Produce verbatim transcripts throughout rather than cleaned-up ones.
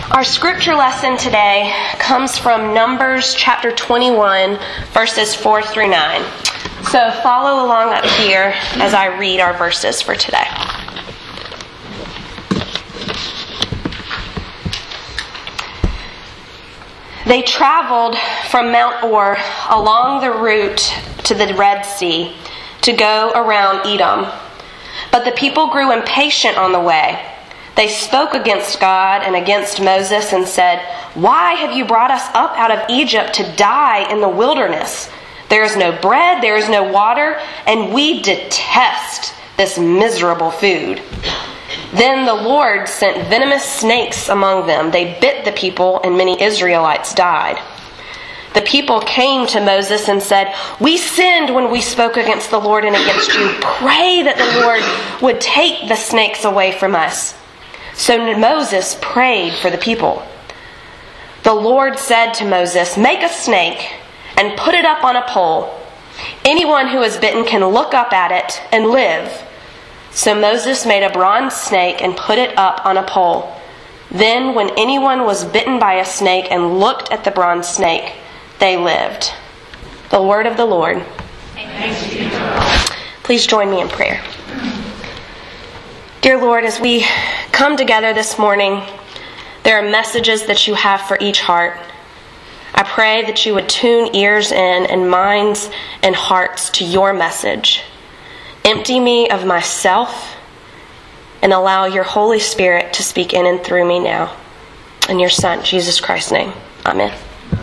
Our scripture lesson today comes from Numbers chapter twenty-one, verses four through nine. So follow along up here as I read our verses for today. They traveled from Mount Or along the route to the Red Sea to go around Edom. But the people grew impatient on the way. They spoke against God and against Moses and said, "Why have you brought us up out of Egypt to die in the wilderness? There is no bread, there is no water, and we detest this miserable food." Then the Lord sent venomous snakes among them. They bit the people, and many Israelites died. The people came to Moses and said, "We sinned when we spoke against the Lord and against you. Pray that the Lord would take the snakes away from us." So Moses prayed for the people. The Lord said to Moses, "Make a snake and put it up on a pole. Anyone who is bitten can look up at it and live." So Moses made a bronze snake and put it up on a pole. Then when anyone was bitten by a snake and looked at the bronze snake, they lived. The word of the Lord. Thanks be to God. Please join me in prayer. Dear Lord, as we come together this morning, there are messages that you have for each heart. I pray that you would tune ears in and minds and hearts to your message. Empty me of myself and allow your Holy Spirit to speak in and through me now. In your Son, Jesus Christ's name. Amen.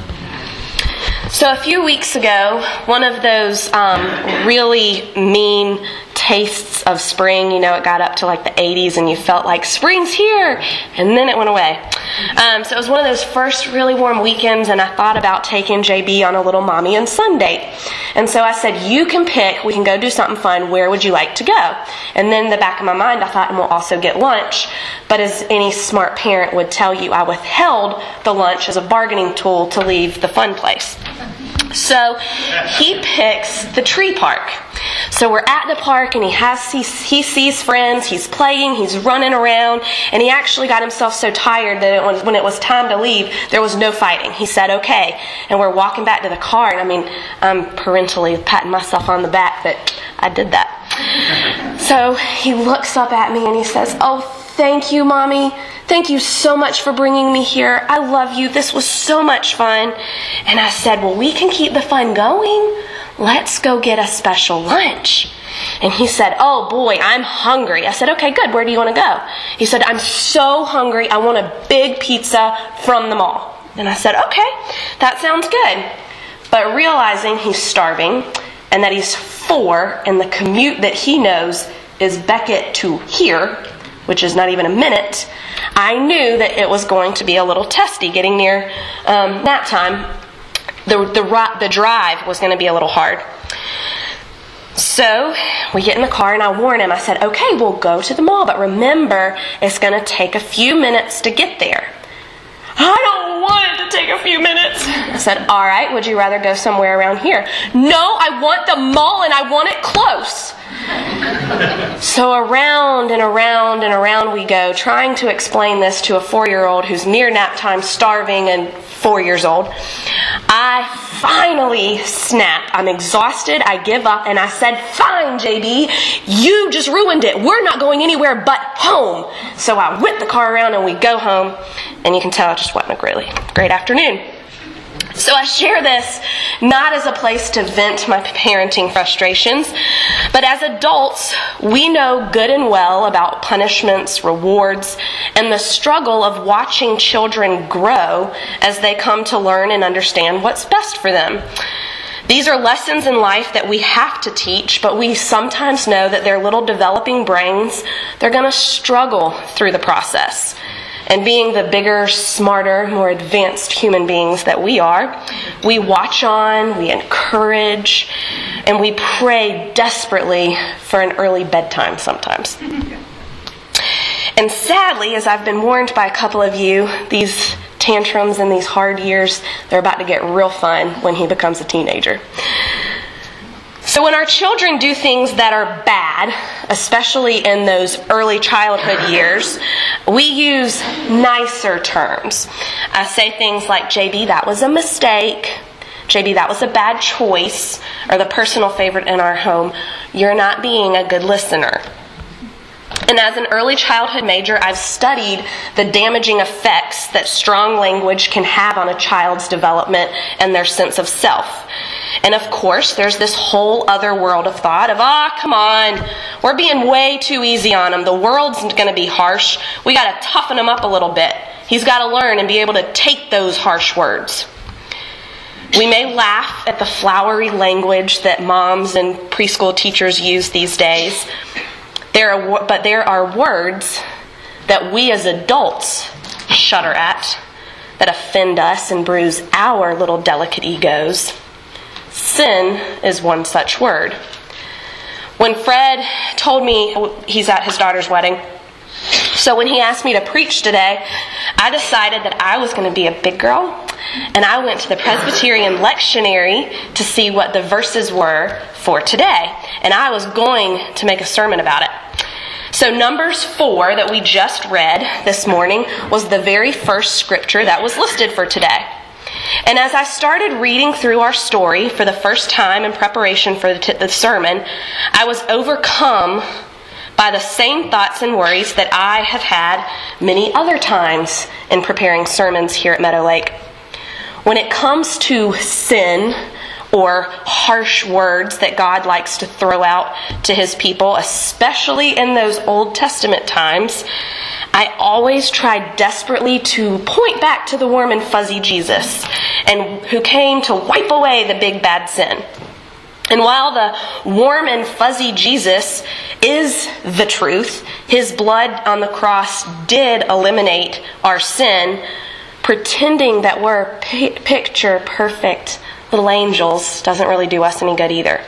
So a few weeks ago, one of those um, really mean tastes of spring, you know, it got up to like the eighties and you felt like spring's here, and then it went away. Um, so it was one of those first really warm weekends, and I thought about taking J B on a little mommy and son date. And so I said, "You can pick, we can go do something fun, where would you like to go?" And then in the back of my mind, I thought, and we'll also get lunch. But as any smart parent would tell you, I withheld the lunch as a bargaining tool to leave the fun place. So he picks the tree park. So we're at the park, and he has he, he sees friends, he's playing, he's running around, and he actually got himself so tired that it was, when it was time to leave, there was no fighting. He said, "Okay." And we're walking back to the car, and I mean, I'm parentally patting myself on the back that I did that. So he looks up at me and he says, "Oh, thank you, Mommy. Thank you so much for bringing me here. I love you. This was so much fun." And I said, "Well, we can keep the fun going. Let's go get a special lunch." And he said, "Oh boy, I'm hungry." I said, "Okay, good. Where do you want to go?" He said, "I'm so hungry. I want a big pizza from the mall." And I said, "Okay, that sounds good." But realizing he's starving and that he's four and the commute that he knows is Beckett to here, which is not even a minute, I knew that it was going to be a little testy getting near um, nap time. The, the, the drive was going to be a little hard. So we get in the car and I warn him. I said, "Okay, we'll go to the mall, but remember, it's going to take a few minutes to get there." "I don't want it to take a few minutes." I said, "All right, would you rather go somewhere around here?" "No, I want the mall and I want it close." So around and around and around we go, trying to explain this to a four-year-old who's near nap time, starving, and four years old. I finally snap. I'm exhausted. I give up, and I said, "Fine, J B, you just ruined it. We're not going anywhere but home." So I whip the car around and we go home, and you can tell it just wasn't a really great afternoon. So I share this not as a place to vent my parenting frustrations, but as adults, we know good and well about punishments, rewards, and the struggle of watching children grow as they come to learn and understand what's best for them. These are lessons in life that we have to teach, but we sometimes know that their little developing brains, they're going to struggle through the process. And being the bigger, smarter, more advanced human beings that we are, we watch on, we encourage, and we pray desperately for an early bedtime sometimes. And sadly, as I've been warned by a couple of you, these tantrums and these hard years, they're about to get real fun when he becomes a teenager. So when our children do things that are bad, especially in those early childhood years, we use nicer terms. I say things like, J B, that was a mistake. J B, that was a bad choice. Or the personal favorite in our home, you're not being a good listener. And as an early childhood major, I've studied the damaging effects that strong language can have on a child's development and their sense of self. And of course, there's this whole other world of thought of, ah, oh, come on, we're being way too easy on him. The world's going to be harsh. We got to toughen him up a little bit. He's got to learn and be able to take those harsh words. We may laugh at the flowery language that moms and preschool teachers use these days. There are, but there are words that we as adults shudder at, that offend us and bruise our little delicate egos. Sin is one such word. When Fred told me, he's at his daughter's wedding, so when he asked me to preach today, I decided that I was going to be a big girl, and I went to the Presbyterian lectionary to see what the verses were for today, and I was going to make a sermon about it. So Numbers four that we just read this morning was the very first scripture that was listed for today. And as I started reading through our story for the first time in preparation for the, t- the sermon, I was overcome by the same thoughts and worries that I have had many other times in preparing sermons here at Meadow Lake. When it comes to sin, or harsh words that God likes to throw out to his people, especially in those Old Testament times, I always try desperately to point back to the warm and fuzzy Jesus, and who came to wipe away the big bad sin. And while the warm and fuzzy Jesus is the truth, his blood on the cross did eliminate our sin, pretending that we're p- picture perfect little angels doesn't really do us any good either.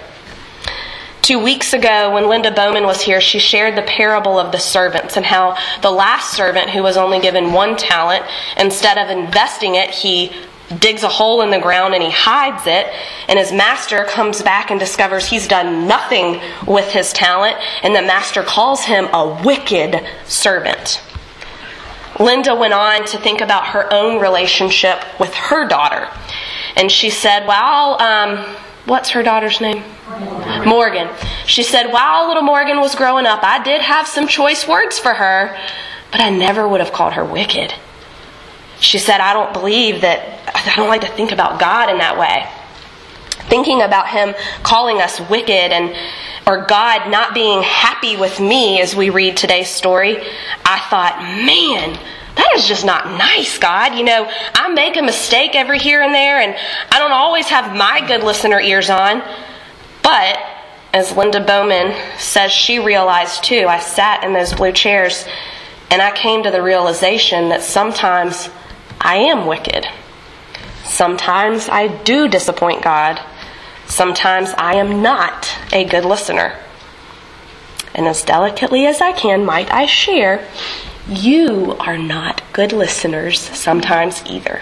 Two weeks ago, when Linda Bowman was here, she shared the parable of the servants and how the last servant, who was only given one talent, instead of investing it, he digs a hole in the ground and he hides it, and his master comes back and discovers he's done nothing with his talent, and the master calls him a wicked servant. Linda went on to think about her own relationship with her daughter. And she said, well, um, what's her daughter's name? Morgan. Morgan. She said, while little Morgan was growing up, I did have some choice words for her, but I never would have called her wicked. She said, I don't believe that, I don't like to think about God in that way. Thinking about him calling us wicked and or God not being happy with me as we read today's story, I thought, man, that is just not nice, God. You know, I make a mistake every here and there, and I don't always have my good listener ears on. But, as Linda Bowman says she realized too, I sat in those blue chairs, and I came to the realization that sometimes I am wicked. Sometimes I do disappoint God. Sometimes I am not a good listener. And as delicately as I can, might I share, you are not good listeners sometimes either.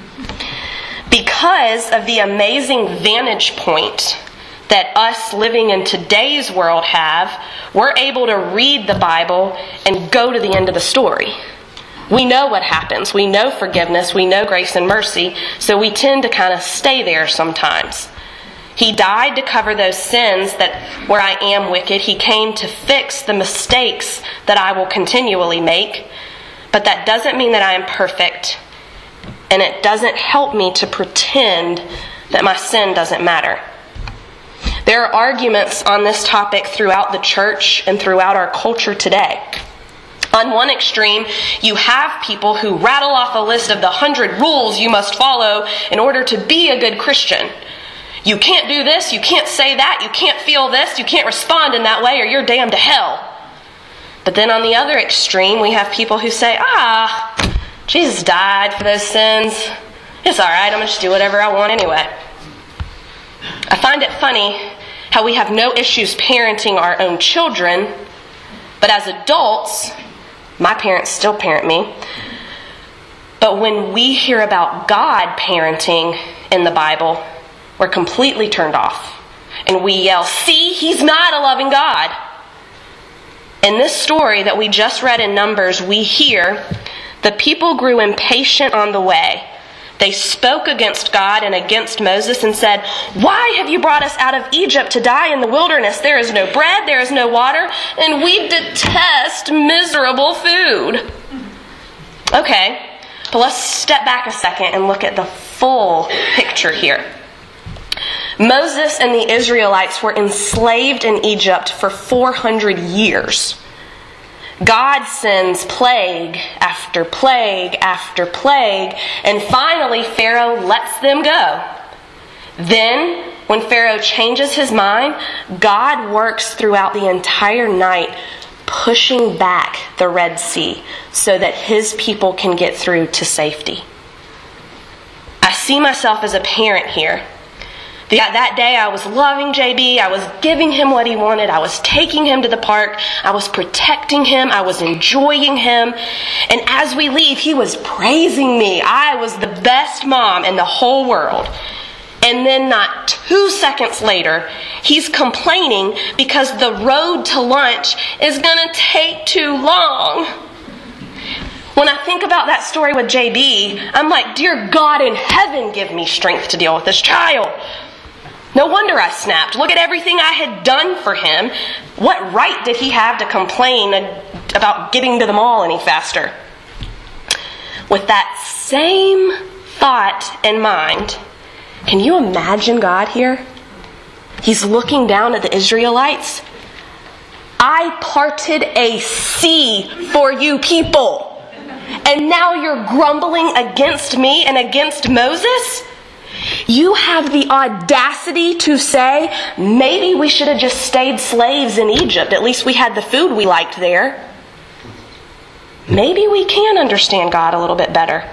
Because of the amazing vantage point that us living in today's world have, we're able to read the Bible and go to the end of the story. We know what happens. We know forgiveness. We know grace and mercy. So we tend to kind of stay there sometimes. He died to cover those sins that where I am wicked. He came to fix the mistakes that I will continually make. But that doesn't mean that I am perfect. And it doesn't help me to pretend that my sin doesn't matter. There are arguments on this topic throughout the church and throughout our culture today. On one extreme, you have people who rattle off a list of the hundred rules you must follow in order to be a good Christian. You can't do this, you can't say that, you can't feel this, you can't respond in that way, or you're damned to hell. But then on the other extreme, we have people who say, ah, Jesus died for those sins. It's all right, I'm going to just do whatever I want anyway. I find it funny how we have no issues parenting our own children, but as adults, my parents still parent me. But when we hear about God parenting in the Bible, we're completely turned off. And we yell, see, he's not a loving God. In this story that we just read in Numbers, we hear the people grew impatient on the way. They spoke against God and against Moses and said, why have you brought us out of Egypt to die in the wilderness? There is no bread, there is no water, and we detest miserable food. Okay, but let's step back a second and look at the full picture here. Moses and the Israelites were enslaved in Egypt for four hundred years. God sends plague after plague after plague, and finally Pharaoh lets them go. Then, when Pharaoh changes his mind, God works throughout the entire night, pushing back the Red Sea so that his people can get through to safety. I see myself as a parent here. That day I was loving J B, I was giving him what he wanted, I was taking him to the park, I was protecting him, I was enjoying him, and as we leave, he was praising me. I was the best mom in the whole world. And then not two seconds later, he's complaining because the road to lunch is going to take too long. When I think about that story with J B, I'm like, dear God in heaven, give me strength to deal with this child. No wonder I snapped. Look at everything I had done for him. What right did he have to complain about getting to the mall any faster? With that same thought in mind, can you imagine God here? He's looking down at the Israelites. I parted a sea for you people, and now you're grumbling against me and against Moses? You have the audacity to say, maybe we should have just stayed slaves in Egypt. At least we had the food we liked there. Maybe we can understand God a little bit better.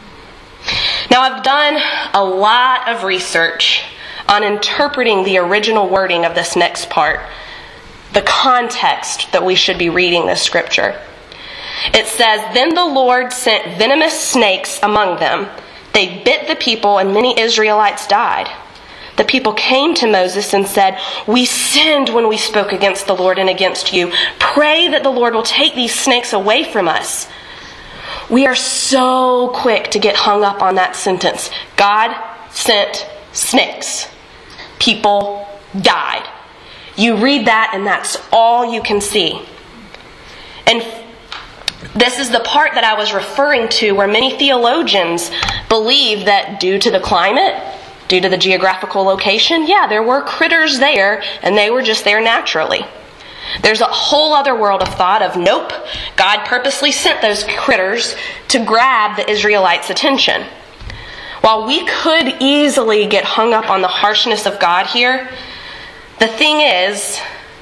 Now, I've done a lot of research on interpreting the original wording of this next part, the context that we should be reading this scripture. It says, then the Lord sent venomous snakes among them. They bit the people, and many Israelites died. The people came to Moses and said, we sinned when we spoke against the Lord and against you. Pray that the Lord will take these snakes away from us. We are so quick to get hung up on that sentence. God sent snakes. People died. You read that and that's all you can see. And this is the part that I was referring to where many theologians believe that due to the climate, due to the geographical location, yeah, there were critters there and they were just there naturally. There's a whole other world of thought of, nope, God purposely sent those critters to grab the Israelites' attention. While we could easily get hung up on the harshness of God here, the thing is,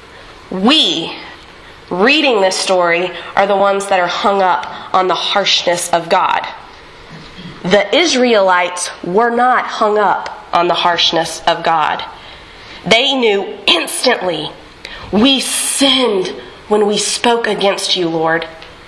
we, reading this story, are the ones that are hung up on the harshness of God. The Israelites were not hung up on the harshness of God. They knew instantly, we sinned when we spoke against you, Lord.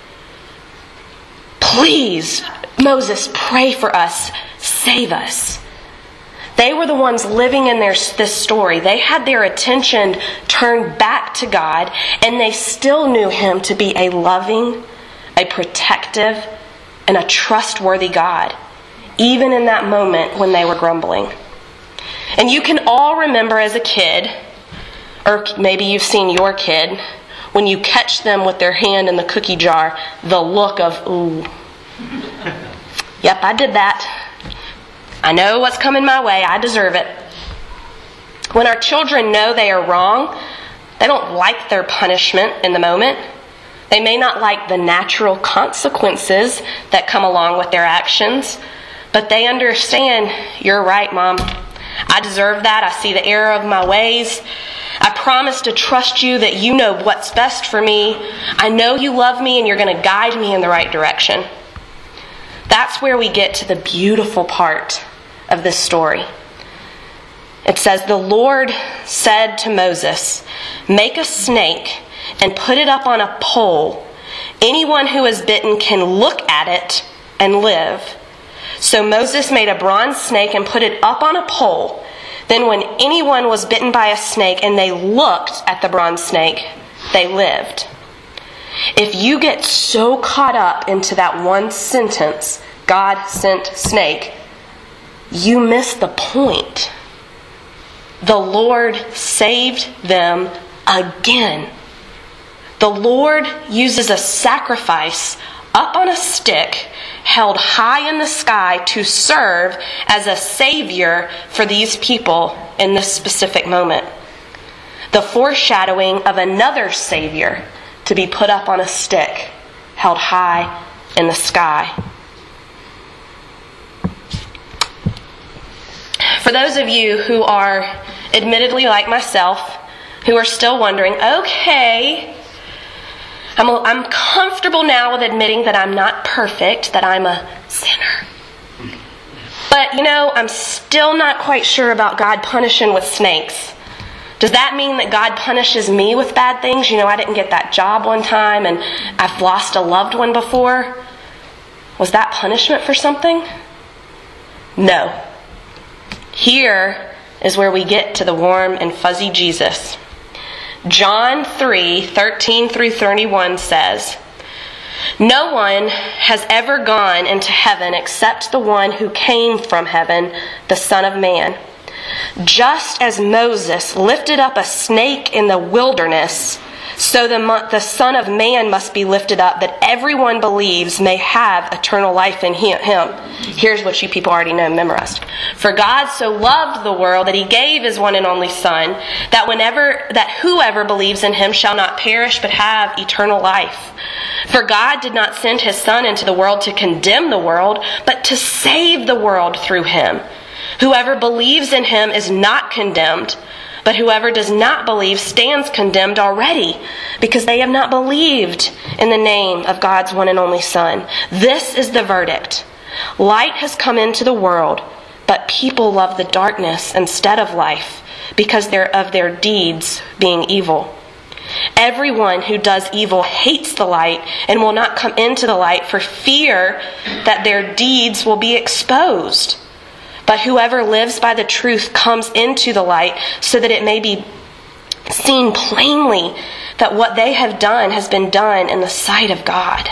Please, Moses, pray for us. Save us. They were the ones living in their, this story. They had their attention turned back to God, and they still knew Him to be a loving, a protective, and a trustworthy God, even in that moment when they were grumbling. And you can all remember as a kid, or maybe you've seen your kid, when you catch them with their hand in the cookie jar, the look of, ooh. Yep, I did that. I know what's coming my way. I deserve it. When our children know they are wrong, they don't like their punishment in the moment. They may not like the natural consequences that come along with their actions, but they understand, you're right, Mom. I deserve that. I see the error of my ways. I promise to trust you that you know what's best for me. I know you love me and you're going to guide me in the right direction. That's where we get to the beautiful part of this story. It says, the Lord said to Moses, make a snake and put it up on a pole. Anyone who is bitten can look at it and live. So Moses made a bronze snake and put it up on a pole. Then when anyone was bitten by a snake and they looked at the bronze snake, they lived. If you get so caught up into that one sentence, God sent snake, you miss the point. The Lord saved them again. The Lord uses a sacrifice up on a stick held high in the sky to serve as a savior for these people in this specific moment. The foreshadowing of another savior to be put up on a stick held high in the sky. For those of you who are admittedly like myself, who are still wondering, okay, I'm, I'm comfortable now with admitting that I'm not perfect, that I'm a sinner. But, you know, I'm still not quite sure about God punishing with snakes. Does that mean that God punishes me with bad things? You know, I didn't get that job one time and I've lost a loved one before. Was that punishment for something? No. Here is where we get to the warm and fuzzy Jesus. John three, thirteen through thirty-one says, "No one has ever gone into heaven except the one who came from heaven, the Son of Man. Just as Moses lifted up a snake in the wilderness, so the, the Son of Man must be lifted up, that everyone believes may have eternal life in him." Here's what you people already know, memorized. "For God so loved the world that he gave his one and only Son, that whenever that whoever believes in him shall not perish but have eternal life. For God did not send his Son into the world to condemn the world, but to save the world through him. Whoever believes in him is not condemned, but whoever does not believe stands condemned already, because they have not believed in the name of God's one and only Son. This is the verdict. Light has come into the world, but people love the darkness instead of life, because they're of their deeds being evil. Everyone who does evil hates the light and will not come into the light for fear that their deeds will be exposed. But whoever lives by the truth comes into the light, so that it may be seen plainly that what they have done has been done in the sight of God."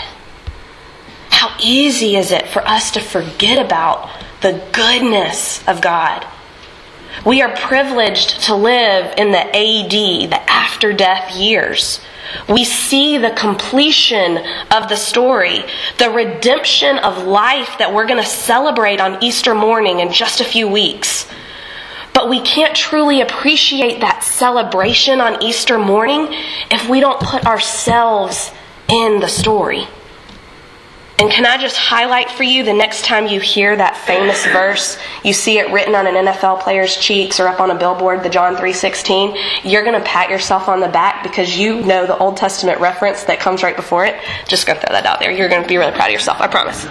How easy is it for us to forget about the goodness of God? We are privileged to live in the A D, the after-death years. We see the completion of the story, the redemption of life that we're going to celebrate on Easter morning in just a few weeks. But we can't truly appreciate that celebration on Easter morning if we don't put ourselves in the story. And can I just highlight for you, the next time you hear that famous verse, you see it written on an N F L player's cheeks or up on a billboard, the John three sixteen, you're going to pat yourself on the back because you know the Old Testament reference that comes right before it. Just going to throw that out there. You're going to be really proud of yourself, I promise.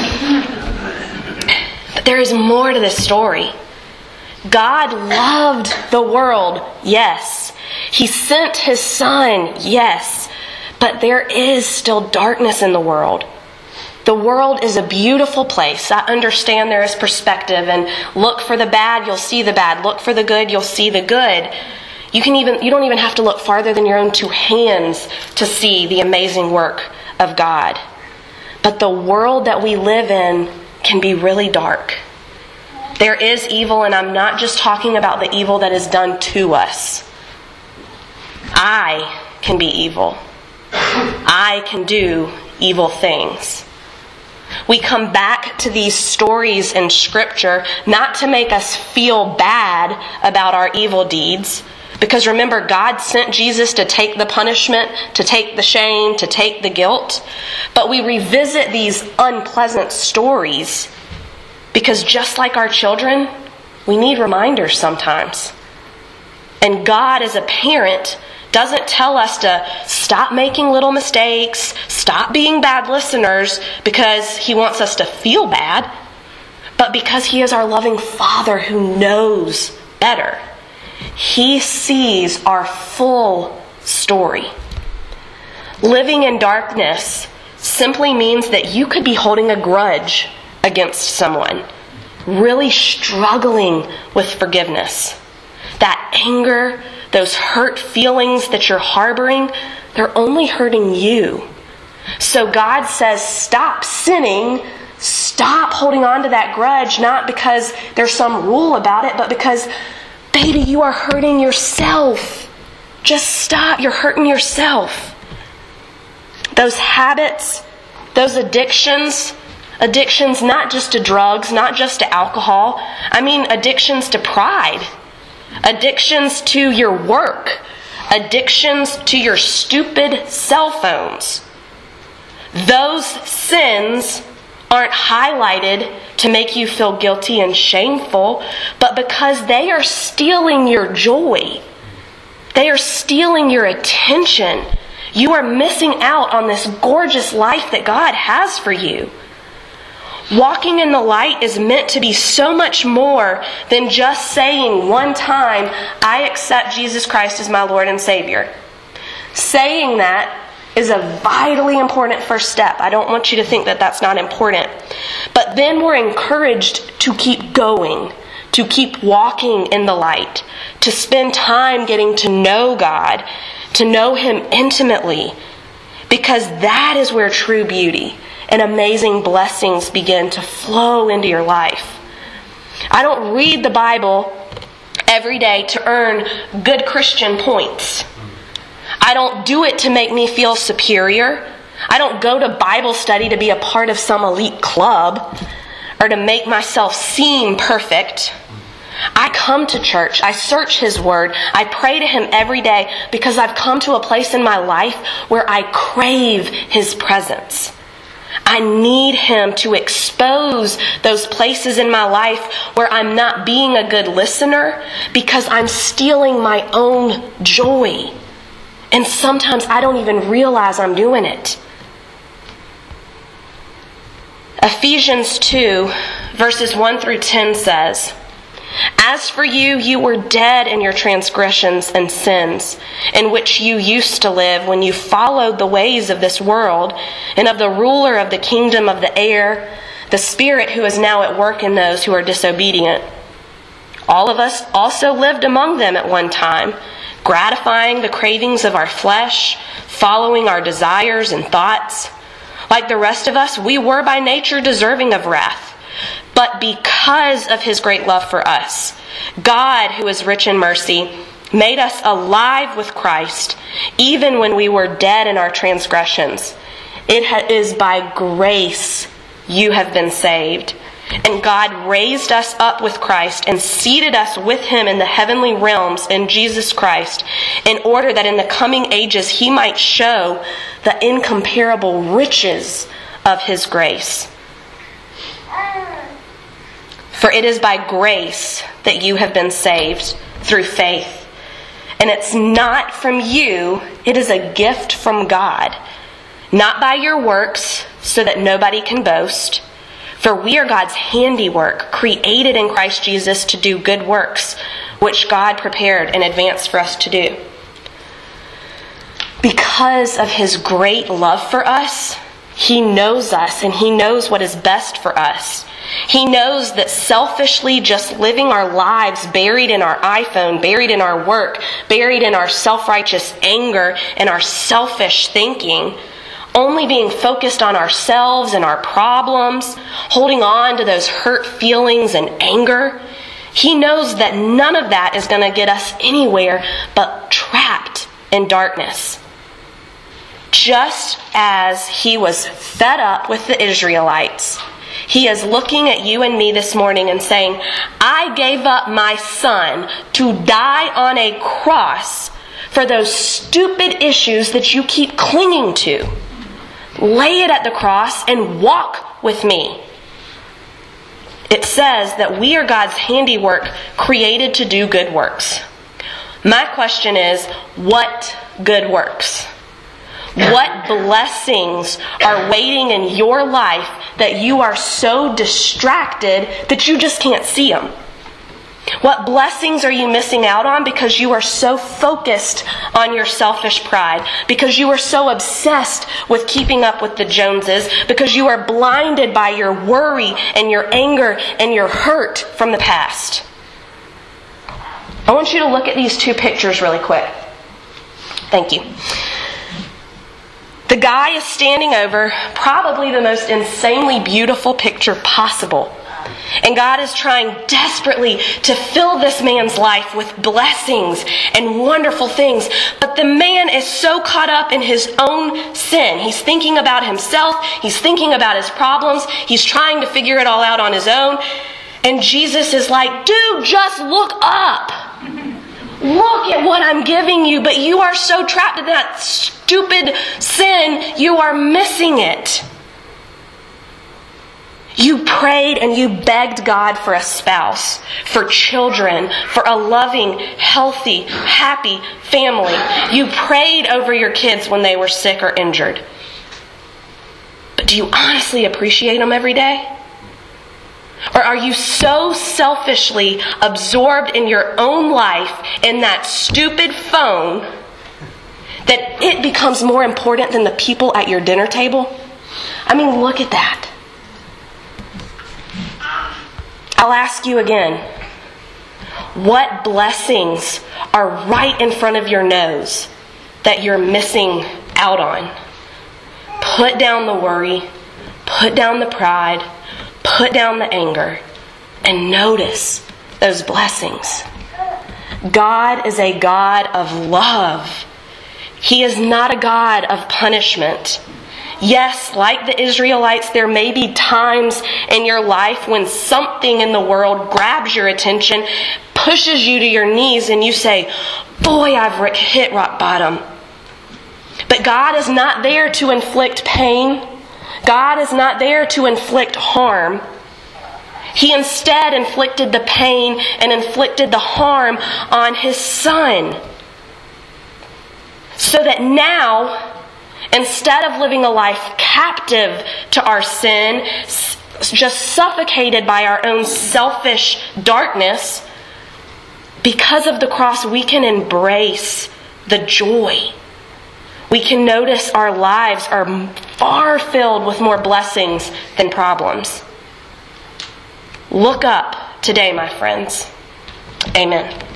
But there is more to this story. God loved the world, yes. He sent his Son, yes. But there is still darkness in the world. The world is a beautiful place. I understand there is perspective, and look for the bad, you'll see the bad. Look for the good, you'll see the good. You can even you don't even have to look farther than your own two hands to see the amazing work of God. But the world that we live in can be really dark. There is evil, and I'm not just talking about the evil that is done to us. I can be evil. I can do evil things. We come back to these stories in Scripture not to make us feel bad about our evil deeds, because remember, God sent Jesus to take the punishment, to take the shame, to take the guilt. But we revisit these unpleasant stories because just like our children, we need reminders sometimes. And God, as a parent, doesn't tell us to stop making little mistakes, stop being bad listeners because he wants us to feel bad, but because he is our loving Father who knows better. He sees our full story. Living in darkness simply means that you could be holding a grudge against someone. really struggling with forgiveness. That anger, those hurt feelings that you're harboring, they're only hurting you. So God says, stop sinning, stop holding on to that grudge, not because there's some rule about it, but because, baby, you are hurting yourself. Just stop, you're hurting yourself. Those habits, those addictions, addictions not just to drugs, not just to alcohol, I mean addictions to pride, addictions to your work, addictions to your stupid cell phones. Those sins aren't highlighted to make you feel guilty and shameful, but because they are stealing your joy. They are stealing your attention. You are missing out on this gorgeous life that God has for you. Walking in the light is meant to be so much more than just saying one time, I accept Jesus Christ as my Lord and Savior. Saying that is a vitally important first step. I don't want you to think that that's not important. But then we're encouraged to keep going, to keep walking in the light, to spend time getting to know God, to know Him intimately, because that is where true beauty and amazing blessings begin to flow into your life. I don't read the Bible every day to earn good Christian points. I don't do it to make me feel superior. I don't go to Bible study to be a part of some elite club or to make myself seem perfect. I come to church. I search His Word. I pray to Him every day because I've come to a place in my life where I crave His presence. I need Him to expose those places in my life where I'm not being a good listener because I'm stealing my own joy. And sometimes I don't even realize I'm doing it. Ephesians two, verses one through ten says, As for you, you were dead in your transgressions and sins, in which you used to live when you followed the ways of this world and of the ruler of the kingdom of the air, the spirit who is now at work in those who are disobedient. All of us also lived among them at one time, gratifying the cravings of our flesh, following our desires and thoughts. Like the rest of us, we were by nature deserving of wrath. But because of His great love for us, God, who is rich in mercy, made us alive with Christ, even when we were dead in our transgressions. It is by grace you have been saved. And God raised us up with Christ and seated us with Him in the heavenly realms in Jesus Christ, in order that in the coming ages He might show the incomparable riches of His grace. For it is by grace that you have been saved through faith. And it's not from you, it is a gift from God. Not by your works, so that nobody can boast. For we are God's handiwork, created in Christ Jesus to do good works, which God prepared in advance for us to do. Because of His great love for us, He knows us and He knows what is best for us. He knows that selfishly just living our lives buried in our iPhone, buried in our work, buried in our self-righteous anger and our selfish thinking, only being focused on ourselves and our problems, holding on to those hurt feelings and anger, He knows that none of that is going to get us anywhere but trapped in darkness. Just as He was fed up with the Israelites, He is looking at you and me this morning and saying, I gave up my Son to die on a cross for those stupid issues that you keep clinging to. Lay it at the cross and walk with me. It says that we are God's handiwork, created to do good works. My question is, what good works? What blessings are waiting in your life that you are so distracted that you just can't see them? What blessings are you missing out on because you are so focused on your selfish pride? Because you are so obsessed with keeping up with the Joneses? Because you are blinded by your worry and your anger and your hurt from the past? I want you to look at these two pictures really quick. Thank you. The guy is standing over probably the most insanely beautiful picture possible. And God is trying desperately to fill this man's life with blessings and wonderful things. But the man is so caught up in his own sin. He's thinking about himself. He's thinking about his problems. He's trying to figure it all out on his own. And Jesus is like, dude, just look up. Look at what I'm giving you. But you are so trapped in that stupid sin, you are missing it. You prayed and you begged God for a spouse, for children, for a loving, healthy, happy family. You prayed over your kids when they were sick or injured. But do you honestly appreciate them every day? Or are you so selfishly absorbed in your own life, in that stupid phone, that it becomes more important than the people at your dinner table? I mean, look at that. I'll ask you again, what blessings are right in front of your nose that you're missing out on? Put down the worry, put down the pride, put down the anger, and notice those blessings. God is a God of love. He is not a God of punishment. Yes, like the Israelites, there may be times in your life when something in the world grabs your attention, pushes you to your knees, and you say, boy, I've hit rock bottom. But God is not there to inflict pain. God is not there to inflict harm. He instead inflicted the pain and inflicted the harm on His Son. So that now, instead of living a life captive to our sin, just suffocated by our own selfish darkness, because of the cross, we can embrace the joy. We can notice our lives are far filled with more blessings than problems. Look up today, my friends. Amen.